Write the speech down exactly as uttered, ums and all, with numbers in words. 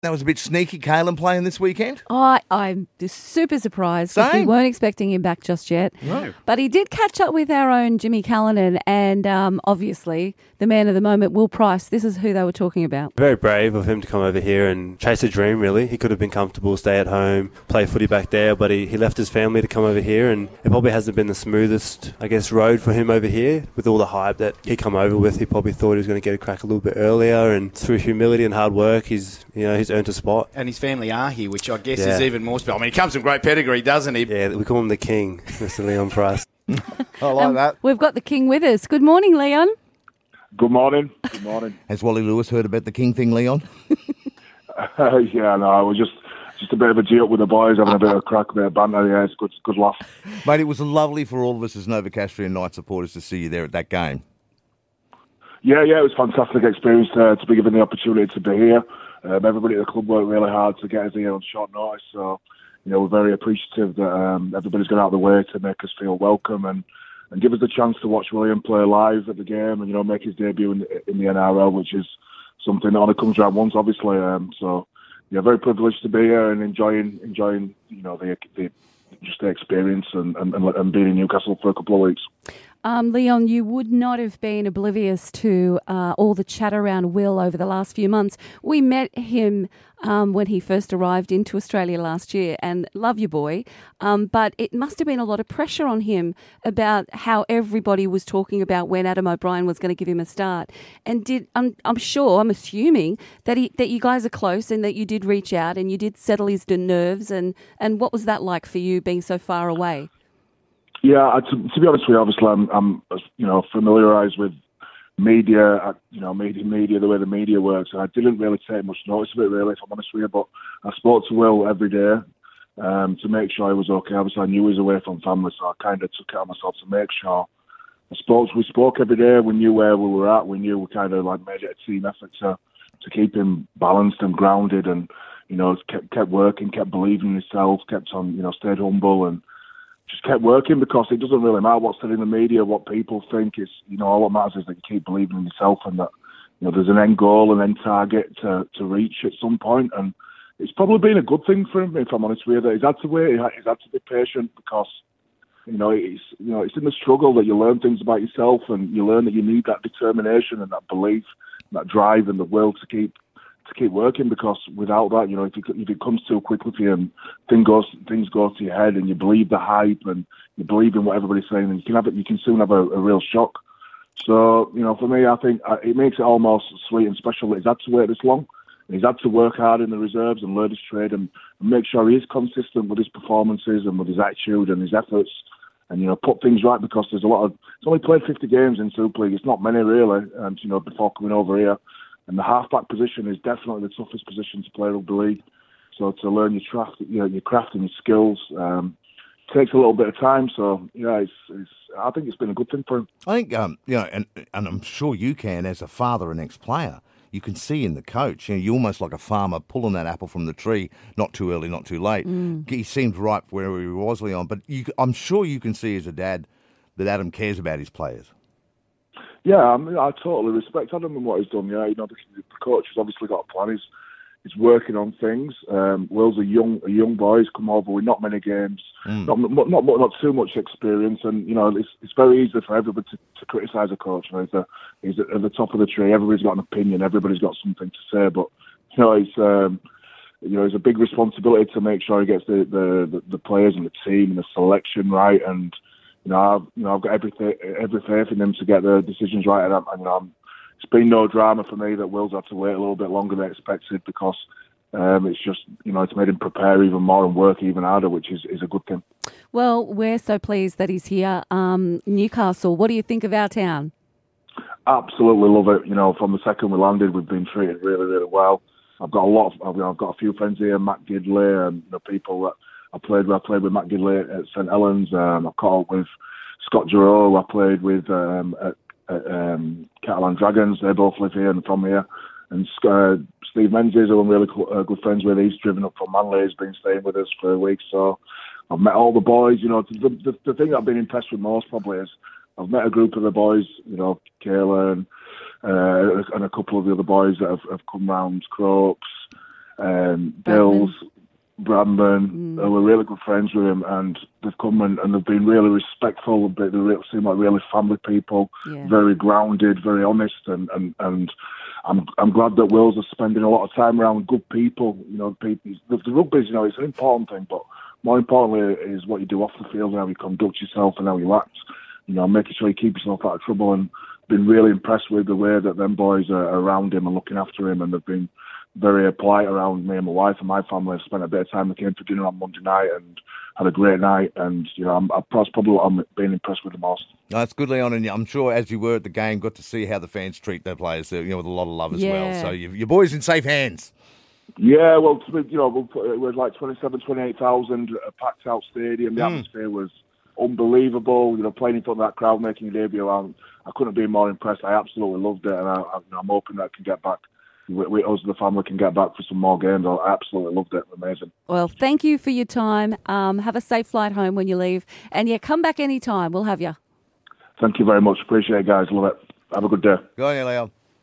That was a bit sneaky, Caelan playing this weekend. Oh, I'm super surprised because we Same. weren't expecting him back just yet. No. But he did catch up with our own Jimmy Callanan and um, obviously the man of the moment, Will Price. This is who they were talking about. Very brave of him to come over here and chase a dream, really. He could have been comfortable, stay at home, play footy back there, but he, he left his family to come over here, and it probably hasn't been the smoothest, I guess, road for him over here. With all the hype that he come over with, he probably thought he was going to get a crack a little bit earlier, and through humility and hard work, he's, you know, he's earned a spot. And his family are here, which I guess Yeah. is even more special. I mean, he comes from great pedigree, doesn't he? Yeah, we call him the king, Mister Leon Price. I like Um, that. We've got the king with us. Good morning, Leon. Good morning. Good morning. Has Wally Lewis heard about the King thing, Leon? uh, yeah, no, I was just just a bit of a G up with the boys, having a bit of a crack, a bit of banter. Yeah, it's good, good laugh. Mate, it was lovely for all of us as Novocastrian Knight supporters to see you there at that game. Yeah, yeah, it was a fantastic experience uh, to be given the opportunity to be here. Um, everybody at the club worked really hard to get us here on short notice, so you know we're very appreciative that um, everybody's gone out of the way to make us feel welcome and, and give us the chance to watch William play live at the game and you know make his debut in, in the N R L, which is something that only comes around once, obviously. Um, so yeah, very privileged to be here and enjoying enjoying you know the, the just the experience and, and, and being in Newcastle for a couple of weeks. Um, Leon, you would not have been oblivious to uh, all the chat around Will over the last few months. We met him um, when he first arrived into Australia last year, and love you, boy. Um, but it must have been a lot of pressure on him about how everybody was talking about when Adam O'Brien was going to give him a start. And did I'm, I'm sure, I'm assuming that he that you guys are close and that you did reach out and you did settle his nerves. And, and what was that like for you, being so far away? Yeah, to, to be honest with you, obviously I'm, I'm you know, familiarised with media, you know, media, media, the way the media works. And I didn't really take much notice of it, really, if I'm honest with you. But I spoke to Will every day um, to make sure he was okay. Obviously, I knew he was away from family, so I kind of took it on myself to make sure. I spoke, we spoke every day. We knew where we were at. We knew we kind of like made it a team effort to to keep him balanced and grounded, and you know, kept kept working, kept believing in himself, kept on, you know, stayed humble and just kept working, because it doesn't really matter what's said in the media, what people think. Is, you know, all that matters is that you keep believing in yourself and that, you know, there's an end goal, an end target to, to reach at some point. And it's probably been a good thing for him, if I'm honest with you, that he's had to wait, he's had to be patient, because, you know, it's, you know, it's in the struggle that you learn things about yourself, and you learn that you need that determination and that belief, and that drive and the will to keep to keep working, because without that, you know, if, you, if it comes too quickly for you and thing goes, things go to your head and you believe the hype and you believe in what everybody's saying, and you can have it, you can soon have a, a real shock. So, you know, for me, I think uh, it makes it almost sweet and special that he's had to wait this long. He's had to work hard in the reserves and learn his trade and, and make sure he is consistent with his performances and with his attitude and his efforts, and, you know, put things right, because there's a lot of, he's only played fifty games in Super League. It's not many, really, and, you know, before coming over here. And the halfback position is definitely the toughest position to play rugby league. So to learn your craft, you know, your craft and your skills um, takes a little bit of time. So yeah, it's, it's, I think it's been a good thing for him. I think, um, you know, and and I'm sure you can, as a father and ex-player, you can see in the coach, you know, you're almost like a farmer pulling that apple from the tree, not too early, not too late. Mm. He seemed right where he was, Leon, but you, I'm sure you can see as a dad that Adam cares about his players. Yeah, I mean, I totally respect Adam and what he's done. Yeah, you know, the, the coach has obviously got a plan. He's, he's working on things. Um, Will's a young a young boy. He's come over with not many games, mm. not, not not not too much experience, and you know, it's it's very easy for everybody to, to criticise a coach. You know, he's, a, he's at the top of the tree. Everybody's got an opinion. Everybody's got something to say, but you know, it's um, you know, it's a big responsibility to make sure he gets the the, the, the players and the team and the selection right. And You know, I've, you know, I've got every, every faith in them to get the decisions right. And, I'm, and you know, I'm, it's been no drama for me that Will's had to wait a little bit longer than expected, because um, it's just, you know, it's made him prepare even more and work even harder, which is, is a good thing. Well, we're so pleased that he's here. Um, Newcastle, what do you think of our town? Absolutely love it. You know, from the second we landed, we've been treated really, really well. I've got a lot of, I've, you know, I've got a few friends here, Matt Gidley, and you know, people that I played with. I played with Matt Gidley at St Helens. Um, I caught up with Scott Giroux. I played with um, at, at um, Catalan Dragons. They both live here and from here. And uh, Steve Menzies, who I'm really co- uh, good friends with, he's driven up from Manly. He's been staying with us for a week. So I've met all the boys. You know, the, the, the thing that I've been impressed with most probably is I've met a group of the boys. You know, Kayla and uh, and a couple of the other boys that have, have come round, Croaks. um, Bradman. Bills, Bradman, who were really good friends with him, and they've come and, and they've been really respectful. They they seem like really family people, Yeah. very grounded, very honest, and, and, and I'm I'm glad that Wills is spending a lot of time around good people. You know, people. The, the rugby, you know, it's an important thing, but more importantly is what you do off the field and how you conduct yourself and how you act. You know, making sure you keep yourself out of trouble, and been really impressed with the way that them boys are around him and looking after him, and they've been very polite around me and my wife and my family. I spent a bit of time. They came for dinner on Monday night and had a great night. And you know, I'm, that's probably what I'm being impressed with the most. No, that's good, Leon, and I'm sure as you were at the game, got to see how the fans treat their players, you know, with a lot of love as Yeah. well. So you, your boys in safe hands. Yeah, well, to be- you know, we'll put- it was like twenty-seven, twenty-eight thousand, a packed out stadium. The Mm. atmosphere was unbelievable. You know, playing in front of that crowd, making your debut, I, I couldn't be more impressed. I absolutely loved it, and I, I, I'm hoping that I can get back. We, we, us, the family, can get back for some more games. I absolutely loved it. Amazing. Well, thank you for your time. Um, have a safe flight home when you leave. And yeah, come back anytime. We'll have you. Thank you very much. Appreciate it, guys. Love it. Have a good day. Go on, you, Leon.